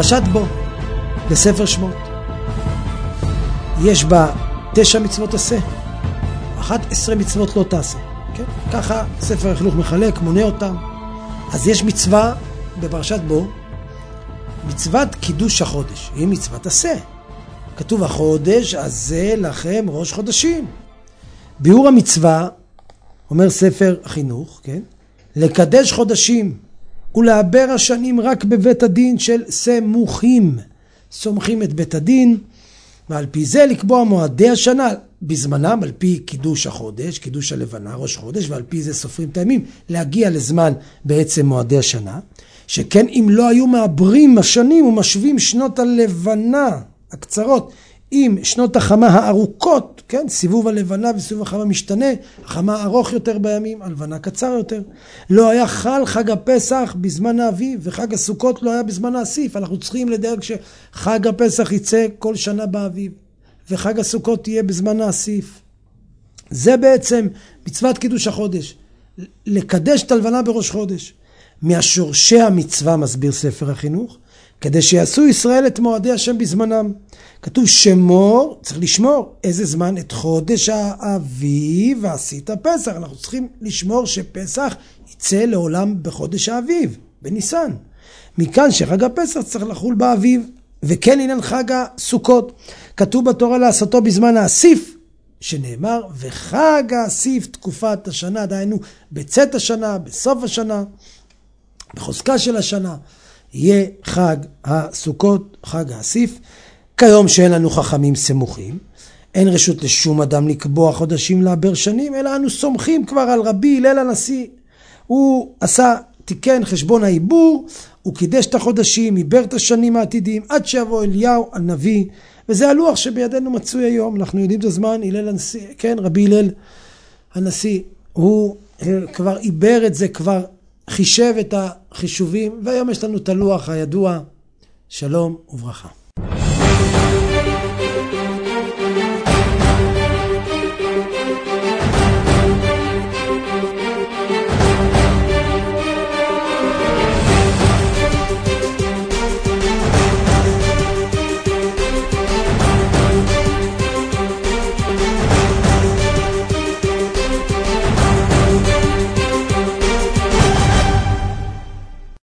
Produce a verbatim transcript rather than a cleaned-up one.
פרשת בו בספר שמות. יש בה תשע מצוות עשה, אחת עשרה מצוות לא תעשה. כן? ככה ספר החינוך מחלק, מונה אותם. אז יש מצווה בפרשת בו, מצוות קידוש החודש, היא מצוות עשה. כתוב החודש הזה לכם ראש חודשים. ביאור המצווה, אומר ספר החינוך, כן? לקדש חודשים ולעבר השנים רק בבית הדין של סמוכים. סומכים את בית הדין, ועל פי זה לקבוע מועדי השנה בזמנם, על פי קידוש החודש, קידוש הלבנה, ראש חודש, ועל פי זה סופרים את הימים, להגיע לזמן בעצם מועדי השנה. שכן אם לא היו מעברים השנים ומשווים שנות הלבנה הקצרות עם שנות החמה הארוכות, כן? סיבוב הלבנה וסיבוב החמה משתנה, החמה ארוך יותר בימים, הלבנה קצר יותר. לא היה חל חג הפסח בזמן האביב, וחג הסוכות לא היה בזמן האסיף. אנחנו צריכים לדאג שחג הפסח יצא כל שנה באביב, וחג הסוכות תהיה בזמן האסיף. זה בעצם מצוות קידוש החודש, לקדש את הלבנה בראש חודש. מהשורשי המצווה מסביר ספר החינוך, כדי שיעשו ישראל את מועדי השם בזמנם. כתוב שמור, צריך לשמור איזה זמן? את חודש האביב ועשית פסח. אנחנו צריכים לשמור שפסח יצא לעולם בחודש האביב, בניסן. מכאן שחג הפסח צריך לחול באביב, וכן עניין חג הסוכות. כתוב בתורה לעשותו בזמן האסיף, שנאמר, וחג האסיף תקופת השנה, דהיינו בצאת השנה, בסוף השנה, בחוזקה של השנה, יהיה חג הסוכות, חג האסיף. כיום שאין לנו חכמים סמוכים, אין רשות לשום אדם לקבוע חודשים לעבר שנים, אלא אנו סומכים כבר על רבי הלל הנשיא. הוא עשה, תיקן חשבון העיבור, הוא קידש את החודשים, עיבר את השנים העתידיים, עד שיבוא אליהו הנביא, וזה הלוח שבידינו מצוי היום. אנחנו יודעים את הזמן, הלל הנשיא, כן, רבי הלל הנשיא, הוא כבר עיבר את זה, כבר חישב את החישובים, והיום יש לנו את הלוח הידוע. שלום וברכה.